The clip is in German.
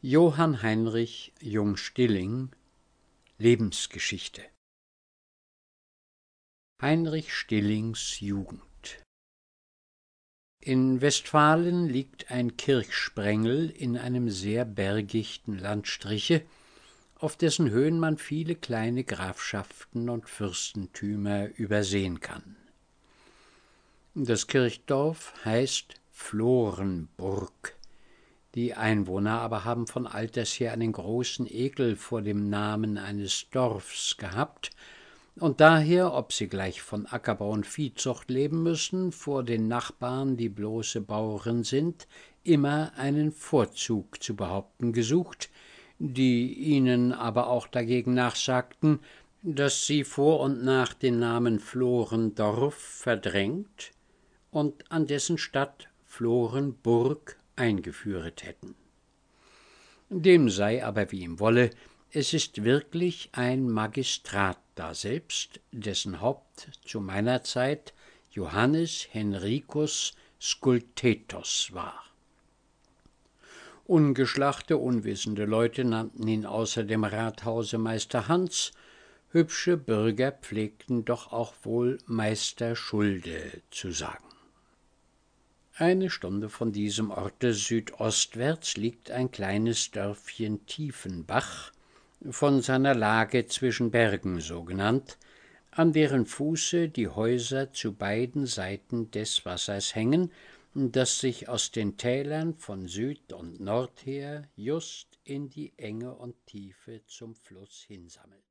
Johann Heinrich Jung-Stilling Lebensgeschichte. Heinrich Stillings Jugend. In Westfalen liegt ein Kirchsprengel in einem sehr bergichten Landstriche, auf dessen Höhen man viele kleine Grafschaften und Fürstentümer übersehen kann. Das Kirchdorf heißt Florenburg. Die Einwohner aber haben von alters her einen großen Ekel vor dem Namen eines Dorfs gehabt und daher, ob sie gleich von Ackerbau und Viehzucht leben müssen, vor den Nachbarn, die bloße Bauern sind, immer einen Vorzug zu behaupten gesucht, die ihnen aber auch dagegen nachsagten, dass sie vor und nach den Namen Florendorf verdrängt und an dessen Statt Florenburg eingeführet hätten. Dem sei aber wie ihm wolle, es ist wirklich ein Magistrat daselbst, dessen Haupt zu meiner Zeit Johannes Henricus Scultetos war. Ungeschlachte, unwissende Leute nannten ihn außer dem Rathause Meister Hans, hübsche Bürger pflegten doch auch wohl Meister Schulde zu sagen. Eine Stunde von diesem Orte südostwärts liegt ein kleines Dörfchen Tiefenbach, von seiner Lage zwischen Bergen so genannt, an deren Fuße die Häuser zu beiden Seiten des Wassers hängen, das sich aus den Tälern von Süd und Nord her just in die Enge und Tiefe zum Fluss hinsammelt.